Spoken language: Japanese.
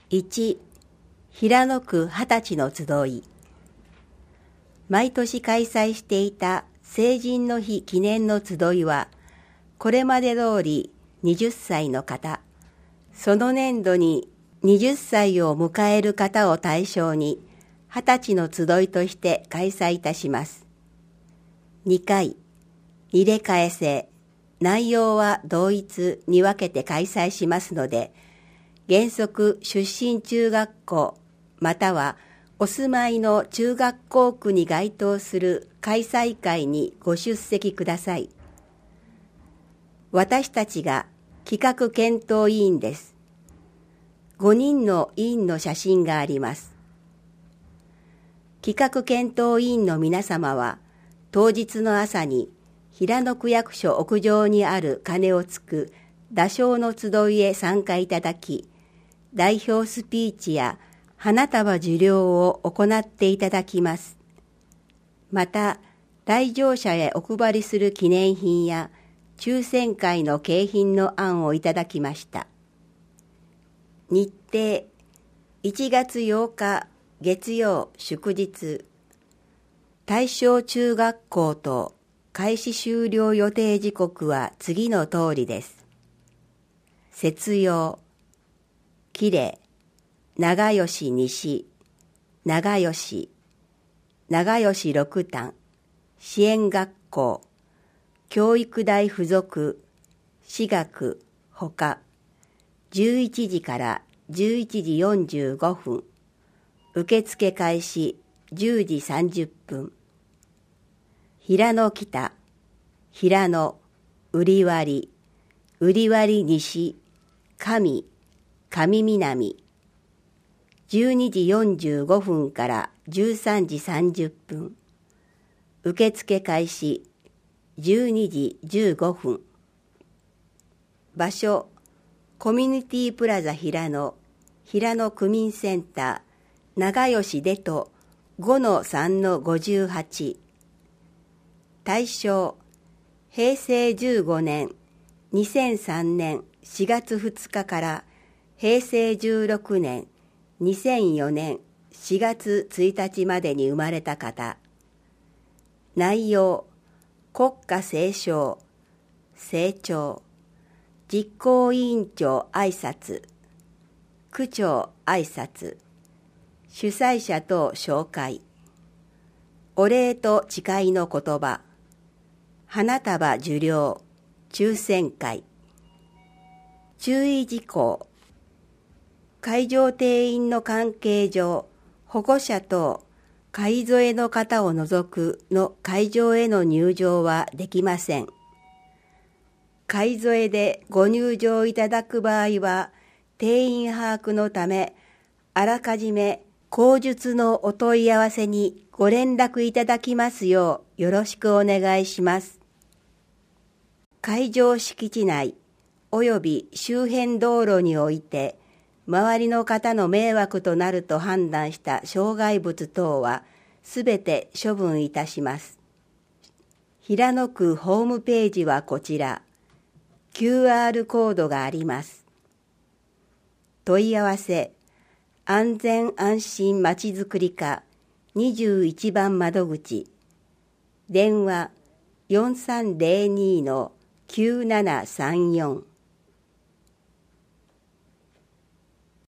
1、平野区20歳の集い。毎年開催していた成人の日記念の集いは、これまで通り20歳の方、その年度に20歳を迎える方を対象に、20歳の集いとして開催いたします。2回、入れ替え制、内容は同一に分けて開催しますので、原則出身中学校またはお住まいの中学校区に該当する開催会にご出席ください。私たちが企画検討委員です。5人の委員の写真があります。企画検討委員の皆様は当日の朝に平野区役所屋上にある鐘をつく打鐘の集いへ参加いただき、代表スピーチや花束受領を行っていただきます。また、来場者へお配りする記念品や抽選会の景品の案をいただきました。日程、1月8日月曜祝日。対象中学校と開始終了予定時刻は次の通りです。節用、喜連、長吉西、長吉、長吉六丹、支援学校、教育大附属、私学、ほか、11時から11時45分、受付開始10時30分。平野北、平野、売割、売割西、上、上南、12時45分から13時30分。受付開始12時15分。場所、コミュニティプラザ平野、平野区民センター、長吉出と 5-3-58。対象、平成15年、2003年4月2日から平成16年、2004年4月1日までに生まれた方。内容、国歌斉唱、成長、実行委員長挨拶、区長挨拶、主催者等紹介、お礼と誓いの言葉、花束受領、抽選会。注意事項、会場定員の関係上、保護者等会添えの方を除くの会場への入場はできません。会添えでご入場いただく場合は、定員把握のため、あらかじめ口述のお問い合わせにご連絡いただきますようよろしくお願いします。会場敷地内および周辺道路において、周りの方の迷惑となると判断した障害物等はすべて処分いたします。平野区ホームページはこちら、QR コードがあります。問い合わせ、安全安心まちづくり課21番窓口、電話 4302-9734